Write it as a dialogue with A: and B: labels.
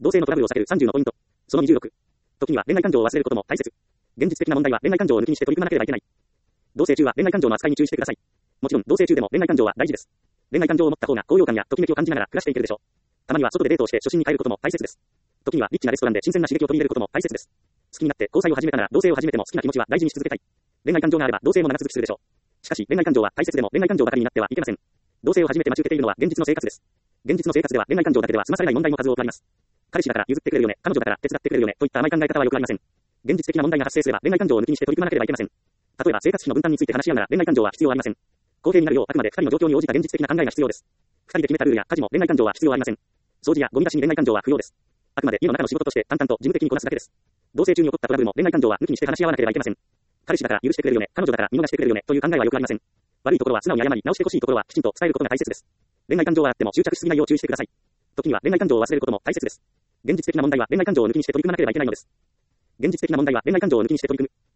A: 同性のトラブルを避ける30のポイント。その26。時には恋愛感情を忘れることも大切。現実的な問題は恋愛感情を抜きにして取り組まなければいけない。同棲中は恋愛感情の扱いに注意してください。もちろん同棲中でも恋愛感情は大事です。恋愛感情を持った方が高揚感やときめきを感じながら暮らしていけるでしょう。たまには外でデートをして初心に帰ることも大切です。時にはリッチなレストランで新鮮な刺激を取り入れることも大切です。好きになって交際を始めたなら同棲を始めても好きな気持ちは大事にし続けたい。恋愛感情があれば同棲も長続きするでしょう。しかし恋愛感情は大切でも恋愛感情ばかりになってはいけません。同棲を始めて待ち受けているのは現実の生活です。現実の生活では恋愛感情だけでは済まされない問題も数多くあります。彼氏だから譲ってくれるよね、彼女だから手伝ってくれるよねといった甘い考え方はよくありません。現実的な問題が発生すれば恋愛感情を抜きにして取り組まなければいけません。例えば生活費の分担について話し合うなら恋愛感情は必要ありません。公平になるようあくまで二人の状況に応じた現実的な考えが必要です。二人で決めたルールや家事も恋愛感情は必要ありません。掃除やゴミ出しに恋愛感情は不要です。あくまで家の中の仕事として淡々と事務的にこなすだけです。同棲中に起こったトラブルも恋愛感情は抜きにして話し合わなければいけません。彼氏だから許してくれるよね、彼女だから見逃してくれるよねという考えはよくありません。悪いところは素直に謝り直してほしいところはきちんと伝えることが大切です。恋愛感情はあっても執着しすぎないよう注意してください。時には恋愛感情を忘れることも大切です。現実的な問題は恋愛感情を抜きにして取り組まなければいけないのです。現実的な問題は恋愛感情を抜きにして取り組む。